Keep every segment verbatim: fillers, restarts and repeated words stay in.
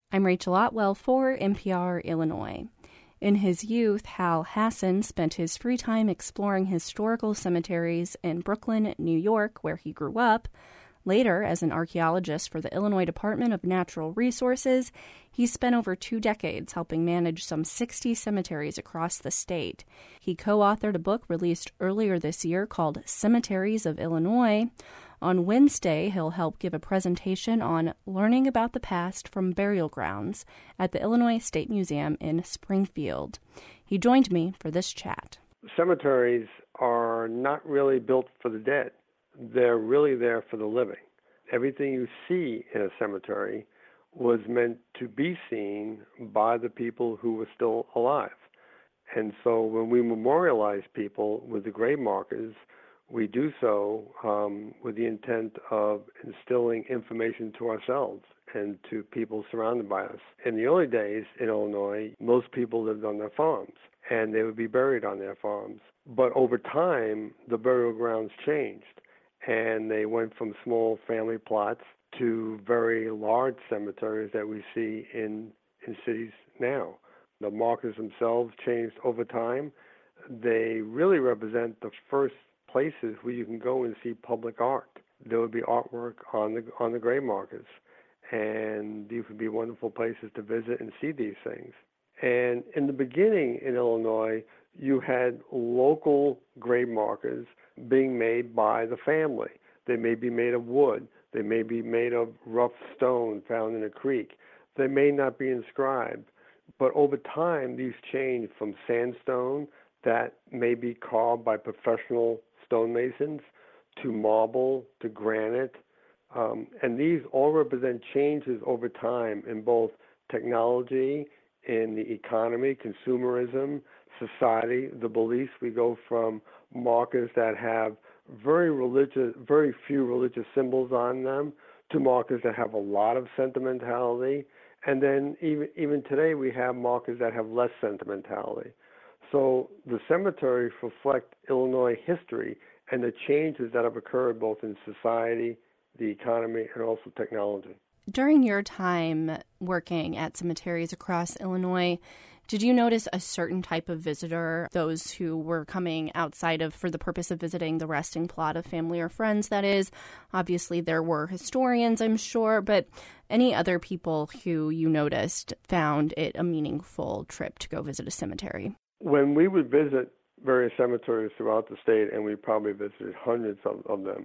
I'm Rachel Otwell for N P R Illinois. In his youth, Hal Hasson spent his free time exploring historical cemeteries in Brooklyn, New York, where he grew up. Later, as an archaeologist for the Illinois Department of Natural Resources, he spent over two decades helping manage some sixty cemeteries across the state. He co-authored a book released earlier this year called Cemeteries of Illinois. On Wednesday, he'll help give a presentation on learning about the past from burial grounds at the Illinois State Museum in Springfield. He joined me for this chat. Cemeteries are not really built for the dead. They're really there for the living. Everything you see in a cemetery was meant to be seen by the people who were still alive. And so when we memorialize people with the grave markers, we do so um, with the intent of instilling information to ourselves and to people surrounded by us. In the early days in Illinois, most people lived on their farms, and they would be buried on their farms. But over time, the burial grounds changed, and they went from small family plots to very large cemeteries that we see in, in cities now. The markers themselves changed over time. They really represent the first places where you can go and see public art. There would be artwork on the on the grave markers, and these would be wonderful places to visit and see these things. And in the beginning in Illinois, you had local grave markers being made by the family. They may be made of wood. They may be made of rough stone found in a creek. They may not be inscribed. But over time, these changed from sandstone that may be carved by professional stonemasons to marble to granite. Um, and these all represent changes over time in both technology, in the economy, consumerism, society, the beliefs. We go from markers that have very religious, very few religious symbols on them to markers that have a lot of sentimentality. And then even, even today we have markers that have less sentimentality. So the cemeteries reflect Illinois history and the changes that have occurred both in society, the economy, and also technology. During your time working at cemeteries across Illinois, did you notice a certain type of visitor, those who were coming outside of for the purpose of visiting the resting plot of family or friends, that is? Obviously, there were historians, I'm sure, but any other people who you noticed found it a meaningful trip to go visit a cemetery? When we would visit various cemeteries throughout the state, and we probably visited hundreds of, of them,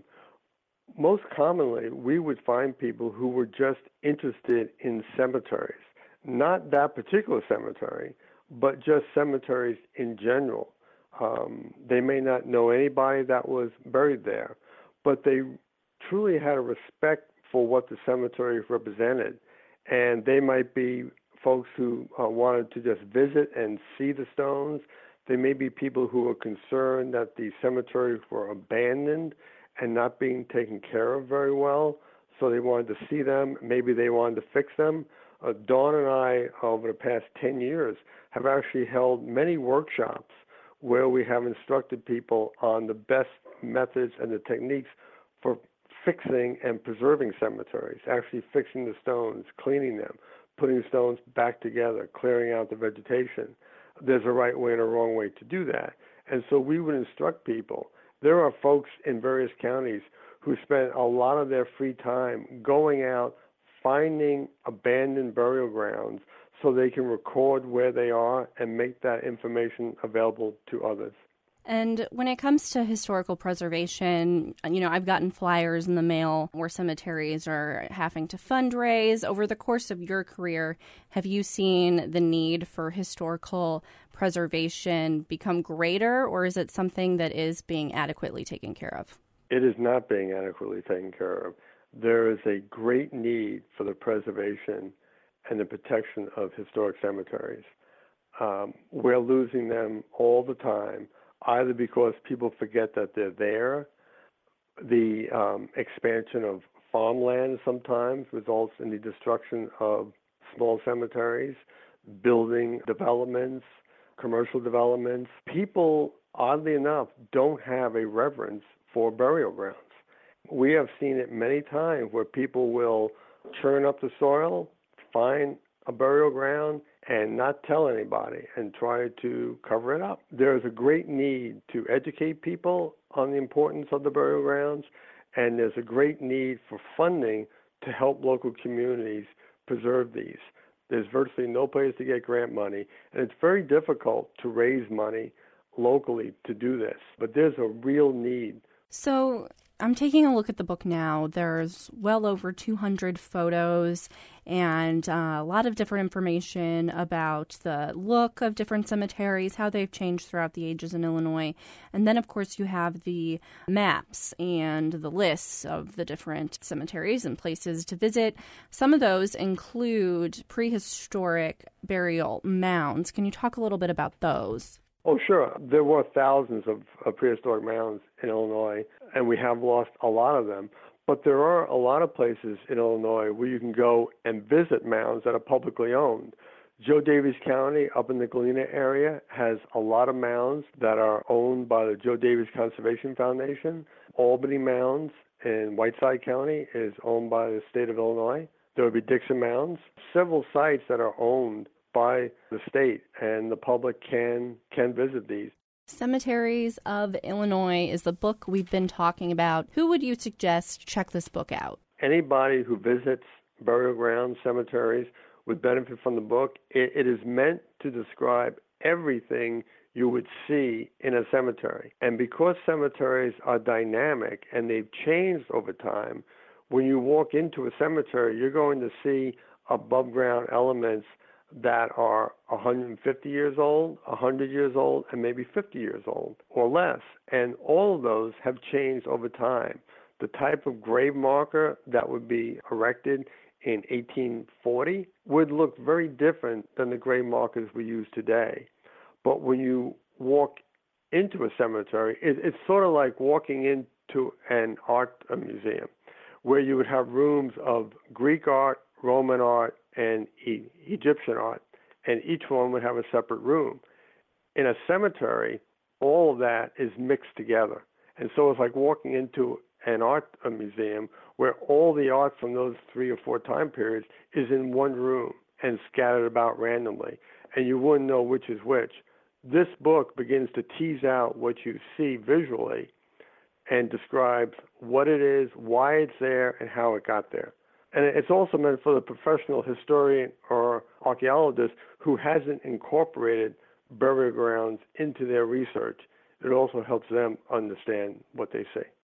most commonly we would find people who were just interested in cemeteries. Not that particular cemetery, but just cemeteries in general. Um, they may not know anybody that was buried there, but they truly had a respect for what the cemetery represented. And they might be folks who uh, wanted to just visit and see the stones. They may be people who were concerned that the cemeteries were abandoned and not being taken care of very well, so they wanted to see them. Maybe they wanted to fix them. Uh, Dawn and I, over the past ten years, have actually held many workshops where we have instructed people on the best methods and the techniques for fixing and preserving cemeteries, actually fixing the stones, cleaning them, putting stones back together, clearing out the vegetation. There's a right way and a wrong way to do that. And so we would instruct people. There are folks in various counties who spend a lot of their free time going out, finding abandoned burial grounds so they can record where they are and make that information available to others. And when it comes to historical preservation, you know, I've gotten flyers in the mail where cemeteries are having to fundraise. Over the course of your career, have you seen the need for historical preservation become greater, or is it something that is being adequately taken care of? It is not being adequately taken care of. There is a great need for the preservation and the protection of historic cemeteries. Um, we're losing them all the time, either because people forget that they're there. The um, expansion of farmland sometimes results in the destruction of small cemeteries, building developments, commercial developments. People, oddly enough, don't have a reverence for burial grounds. We have seen it many times where people will churn up the soil, find a burial ground and not tell anybody and try to cover it up. There's a great need to educate people on the importance of the burial grounds, and there's a great need for funding to help local communities preserve these. There's virtually no place to get grant money, and it's very difficult to raise money locally to do this, but there's a real need. So I'm taking a look at the book now. There's well over two hundred photos and uh, a lot of different information about the look of different cemeteries, how they've changed throughout the ages in Illinois. And then, of course, you have the maps and the lists of the different cemeteries and places to visit. Some of those include prehistoric burial mounds. Can you talk a little bit about those? Oh, sure. There were thousands of, of prehistoric mounds in Illinois, and we have lost a lot of them. But there are a lot of places in Illinois where you can go and visit mounds that are publicly owned. Joe Daviess County up in the Galena area has a lot of mounds that are owned by the Joe Daviess Conservation Foundation. Albany Mounds in Whiteside County is owned by the state of Illinois. There would be Dixon Mounds. Several sites that are owned by the state, and the public can can visit these. Cemeteries of Illinois is the book we've been talking about. Who would you suggest check this book out? Anybody who visits burial grounds, cemeteries, would benefit from the book. It, it is meant to describe everything you would see in a cemetery. And because cemeteries are dynamic and they've changed over time, when you walk into a cemetery, you're going to see above ground elements that are one hundred fifty years old, one hundred years old, and maybe fifty years old or less. And all of those have changed over time. The type of grave marker that would be erected in eighteen forty would look very different than the grave markers we use today. But when you walk into a cemetery, it, it's sort of like walking into an art museum where you would have rooms of Greek art, Roman art, and e- Egyptian art, and each one would have a separate room. In a cemetery, all of that is mixed together. And so it's like walking into an art a museum where all the art from those three or four time periods is in one room and scattered about randomly, and you wouldn't know which is which. This book begins to tease out what you see visually and describes what it is, why it's there, and how it got there. And it's also meant for the professional historian or archaeologist who hasn't incorporated burial grounds into their research. It also helps them understand what they see.